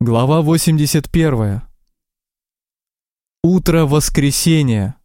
Глава 81. Утро воскресения.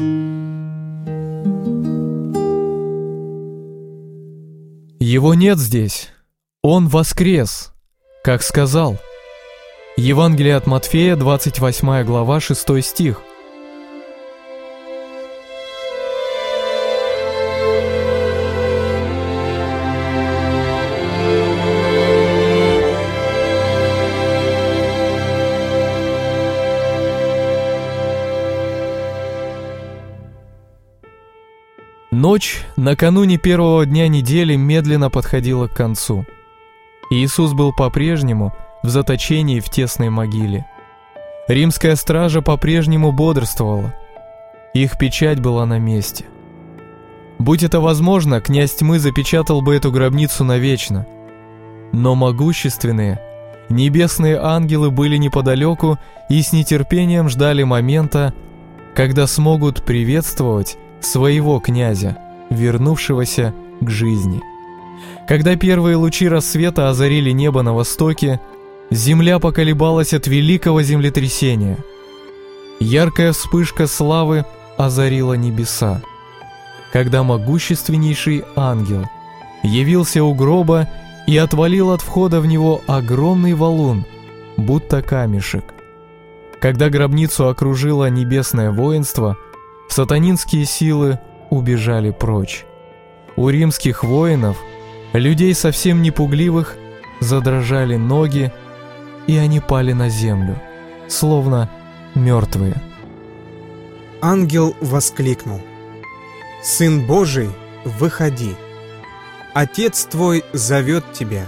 Его нет здесь. Он воскрес, как сказал. Евангелие от Матфея, 28 глава, 6 стих. Ночь накануне первого дня недели медленно подходила к концу. Иисус был по-прежнему в заточении в тесной могиле. Римская стража по-прежнему бодрствовала. Их печать была на месте. Будь это возможно, князь тьмы запечатал бы эту гробницу навечно. Но могущественные, небесные ангелы были неподалеку и с нетерпением ждали момента, когда смогут приветствовать своего князя, вернувшегося к жизни. Когда первые лучи рассвета озарили небо на востоке, земля поколебалась от великого землетрясения. Яркая вспышка славы озарила небеса, когда могущественнейший ангел явился у гроба и отвалил от входа в него огромный валун, будто камешек. Когда гробницу окружило небесное воинство, сатанинские силы убежали прочь. У римских воинов, людей совсем не пугливых, задрожали ноги, и они пали на землю, словно мертвые. Ангел воскликнул: «Сын Божий, выходи! Отец твой зовет тебя!»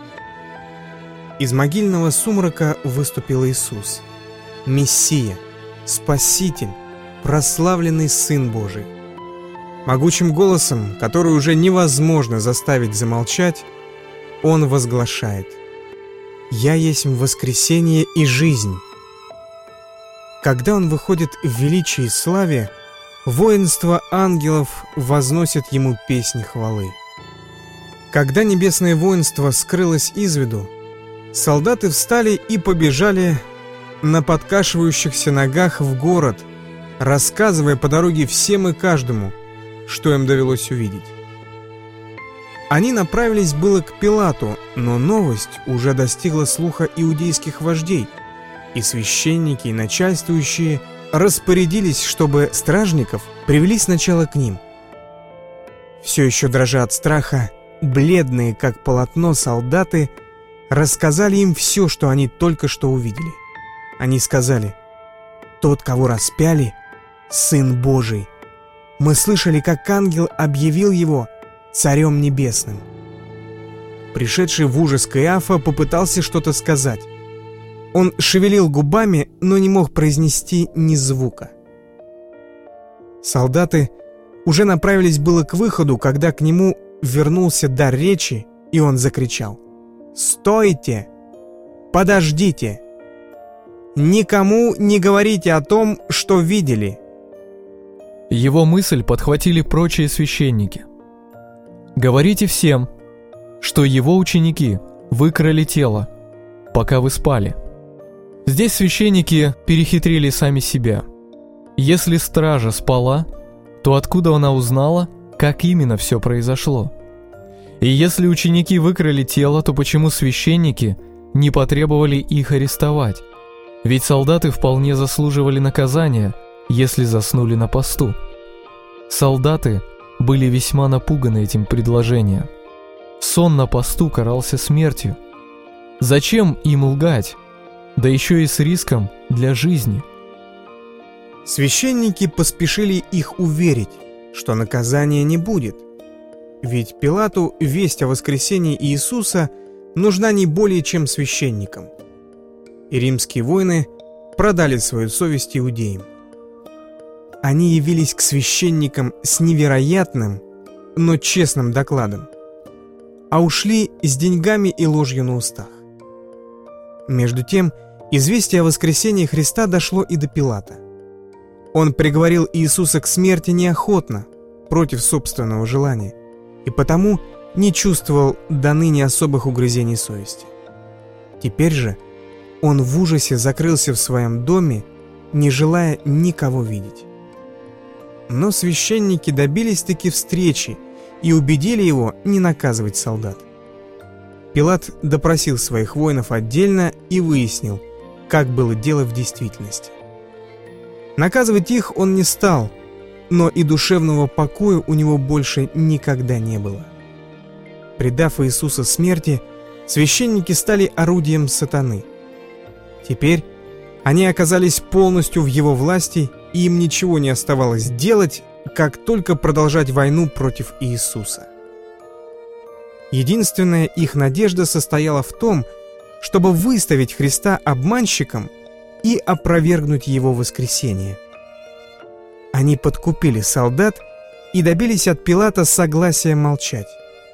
Из могильного сумрака выступил Иисус, Мессия, Спаситель, прославленный Сын Божий. Могучим голосом, который уже невозможно заставить замолчать, Он возглашает: «Я есть воскресение и жизнь». Когда Он выходит в величии и славе, воинство ангелов возносит Ему песнь хвалы. Когда небесное воинство скрылось из виду, солдаты встали и побежали на подкашивающихся ногах в город, рассказывая по дороге всем и каждому, что им довелось увидеть. Они направились было к Пилату, но новость уже достигла слуха иудейских вождей, и священники и начальствующие распорядились, чтобы стражников привели сначала к ним. Все еще дрожа от страха, бледные как полотно солдаты рассказали им все, что они только что увидели. Они сказали: «Тот, кого распяли, Сын Божий. Мы слышали, как ангел объявил его Царем Небесным». Пришедший в ужас Каиафа попытался что-то сказать. Он шевелил губами, но не мог произнести ни звука. Солдаты уже направились было к выходу, когда к нему вернулся дар речи, и он закричал: «Стойте! Подождите! Никому не говорите о том, что видели!» Его мысль подхватили прочие священники. «Говорите всем, что его ученики выкрали тело, пока вы спали». Здесь священники перехитрили сами себя. Если стража спала, то откуда она узнала, как именно все произошло? И если ученики выкрали тело, то почему священники не потребовали их арестовать? Ведь солдаты вполне заслуживали наказания, если заснули на посту. Солдаты были весьма напуганы этим предложением. Сон на посту карался смертью. Зачем им лгать? Да еще и с риском для жизни. Священники поспешили их уверить, что наказания не будет. Ведь Пилату весть о воскресении Иисуса нужна не более чем священникам. И римские воины продали свою совесть иудеям. Они явились к священникам с невероятным, но честным докладом, а ушли с деньгами и ложью на устах. Между тем, известие о воскресении Христа дошло и до Пилата. Он приговорил Иисуса к смерти неохотно, против собственного желания, и потому не чувствовал до ныне особых угрызений совести. Теперь же он в ужасе закрылся в своем доме, не желая никого видеть. Но священники добились-таки встречи и убедили его не наказывать солдат. Пилат допросил своих воинов отдельно и выяснил, как было дело в действительности. Наказывать их он не стал, но и душевного покоя у него больше никогда не было. Предав Иисуса смерти, священники стали орудием сатаны. Теперь они оказались полностью в его власти, и им ничего не оставалось делать, как только продолжать войну против Иисуса. Единственная их надежда состояла в том, чтобы выставить Христа обманщиком и опровергнуть его воскресение. Они подкупили солдат и добились от Пилата согласия молчать.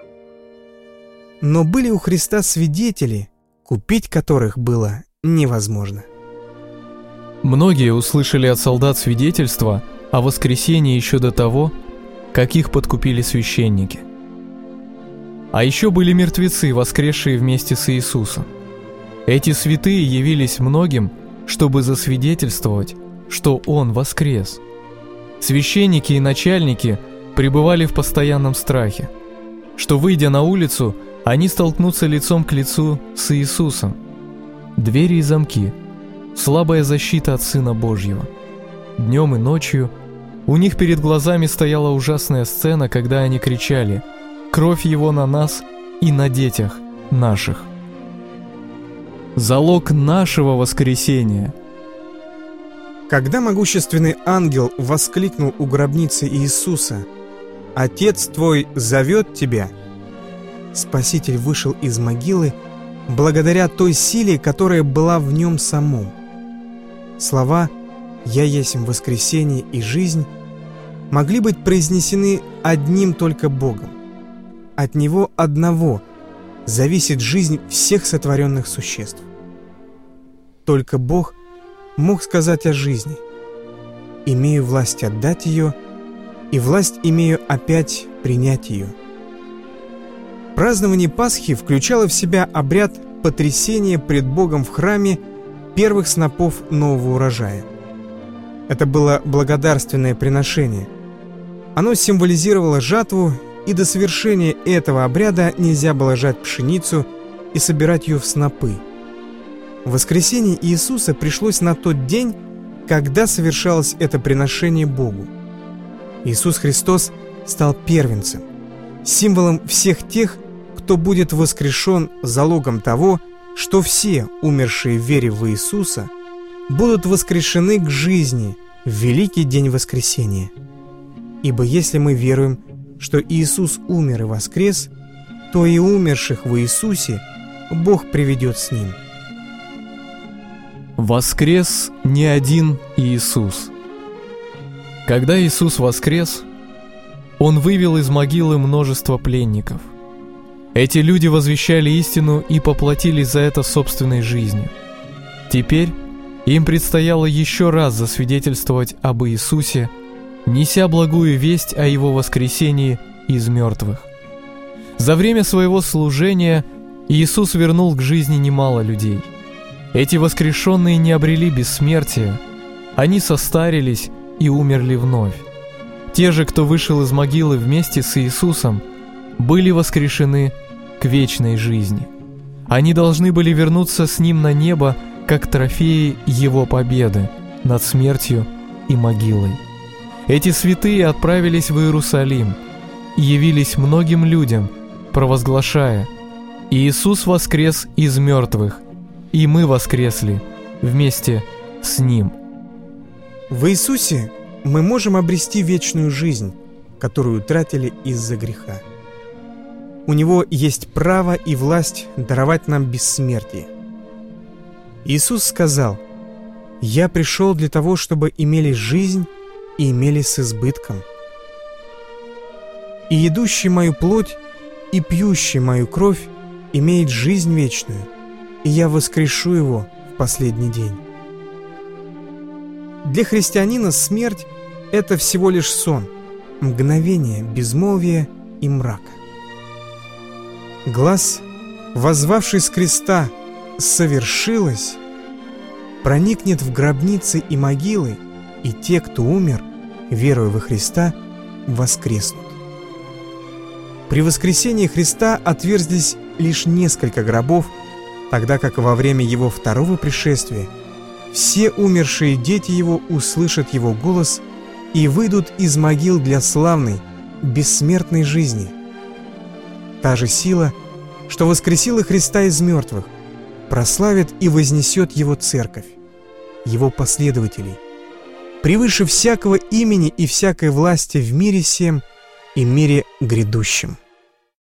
Но были у Христа свидетели, купить которых было невозможно. Многие услышали от солдат свидетельства о воскресении еще до того, как их подкупили священники. А еще были мертвецы, воскресшие вместе с Иисусом. Эти святые явились многим, чтобы засвидетельствовать, что Он воскрес. Священники и начальники пребывали в постоянном страхе, что, выйдя на улицу, они столкнутся лицом к лицу с Иисусом. Двери и замки, слабая защита от Сына Божьего. Днем и ночью у них перед глазами стояла ужасная сцена, когда они кричали: «Кровь Его на нас и на детях наших». Залог нашего воскресения. Когда могущественный ангел воскликнул у гробницы Иисуса: «Отец твой зовет тебя», Спаситель вышел из могилы благодаря той силе, которая была в нем самом. Слова «Я есмь воскресение и жизнь» могли быть произнесены одним только Богом. От Него одного зависит жизнь всех сотворенных существ. Только Бог мог сказать о жизни: «Имею власть отдать ее, и власть имею опять принять ее». Празднование Пасхи включало в себя обряд потрясения пред Богом в храме первых снопов нового урожая. Это было благодарственное приношение. Оно символизировало жатву, и до совершения этого обряда нельзя было жать пшеницу и собирать ее в снопы. Воскресение Иисуса пришлось на тот день, когда совершалось это приношение Богу. Иисус Христос стал первенцем, символом всех тех, кто будет воскрешен, залогом того, что все, умершие в вере в Иисуса, будут воскрешены к жизни в великий день воскресения. Ибо если мы веруем, что Иисус умер и воскрес, то и умерших в Иисусе Бог приведет с Ним. Воскрес не один Иисус. Когда Иисус воскрес, Он вывел из могилы множество пленников. Эти люди возвещали истину и поплатились за это собственной жизнью. Теперь им предстояло еще раз засвидетельствовать об Иисусе, неся благую весть о Его воскресении из мертвых. За время своего служения Иисус вернул к жизни немало людей. Эти воскрешенные не обрели бессмертия, они состарились и умерли вновь. Те же, кто вышел из могилы вместе с Иисусом, были воскрешены к вечной жизни. Они должны были вернуться с Ним на небо, как трофеи Его победы над смертью и могилой. Эти святые отправились в Иерусалим и явились многим людям, провозглашая: «Иисус воскрес из мертвых, и мы воскресли вместе с Ним». В Иисусе мы можем обрести вечную жизнь, которую утратили из-за греха. У Него есть право и власть даровать нам бессмертие. Иисус сказал: «Я пришел для того, чтобы имели жизнь и имели с избытком. И едущий мою плоть, и пьющий мою кровь имеет жизнь вечную, и я воскрешу его в последний день». Для христианина смерть — это всего лишь сон, мгновение безмолвия и мрака. Глас, воззвавший с креста «совершилось», проникнет в гробницы и могилы, и те, кто умер, веруя во Христа, воскреснут. При воскресении Христа отверзлись лишь несколько гробов, тогда как во время Его второго пришествия все умершие дети Его услышат Его голос и выйдут из могил для славной, бессмертной жизни. Та же сила, что воскресила Христа из мертвых, прославит и вознесет Его церковь, Его последователей, превыше всякого имени и всякой власти в мире сем и мире грядущем.